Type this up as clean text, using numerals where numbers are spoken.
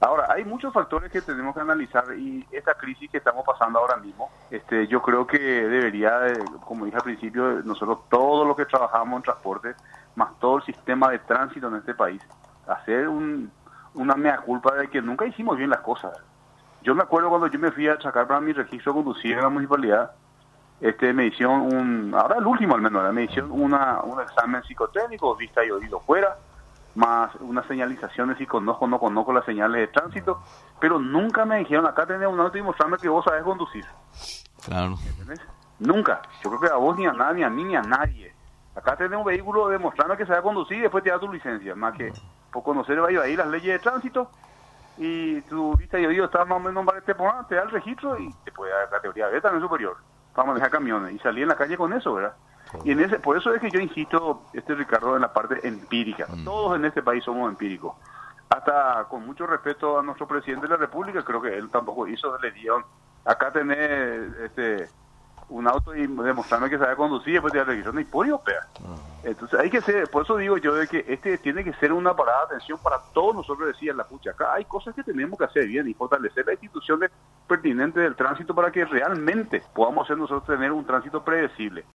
Ahora, hay muchos factores que tenemos que analizar y esta crisis que estamos pasando ahora mismo, yo creo que debería, como dije al principio, nosotros todo lo que trabajamos en transporte, más todo el sistema de tránsito en este país, hacer una mea culpa de que nunca hicimos bien las cosas. Yo me acuerdo cuando yo me fui a sacar para mi registro de conducir en la municipalidad, me hicieron ahora el último al menos, me hicieron un examen psicotécnico, vista y oído fuera, más unas señalizaciones si conozco o no conozco las señales de tránsito, pero nunca me dijeron, acá tenés un auto y mostrarme que vos sabés conducir. Claro. ¿Entendés? Nunca. Yo creo que a vos, ni a nadie, ni a mí, ni a nadie. Acá tenés un vehículo, demostrarme que sabés conducir y después te da tu licencia, más que por conocer ahí las leyes de tránsito y tu vista y oído está más o menos te da el registro y te puede dar categoría B también superior para manejar camiones y salir en la calle con eso, ¿verdad? Y por eso es que yo insisto, Ricardo, en la parte empírica. Todos en este país somos empíricos. Hasta con mucho respeto a nuestro presidente de la República, creo que él tampoco hizo, le dieron, acá tenés un auto y demostrarme que sabe conducir y después te da el registro. No hay pollo, pea. Entonces hay que ser, por eso digo yo de que tiene que ser una parada de atención para todos nosotros, decía la pucha. Acá hay cosas que tenemos que hacer bien y fortalecer las instituciones pertinentes del tránsito para que realmente podamos hacer nosotros tener un tránsito predecible.